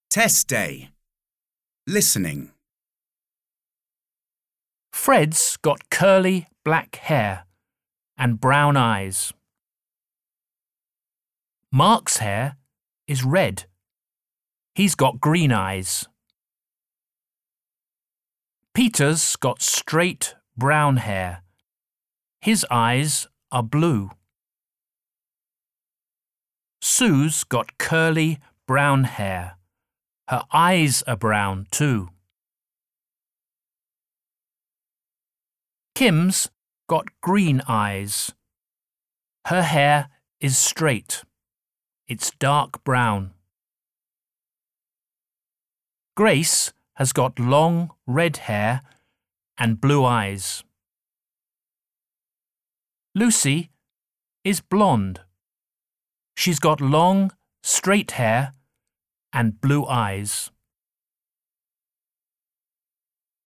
Test day. Listening. Fred's got curly black hair and brown eyes. Mark's hair is red. He's got green eyes. Peter's got straight brown hair. His eyes are blue. Sue's got curly brown hair. Her eyes are brown too. Kim's got green eyes. Her hair is straight. It's dark brown. Grace has got long red hair and blue eyes. Lucy is blonde. She's got long, straight hair and blue eyes.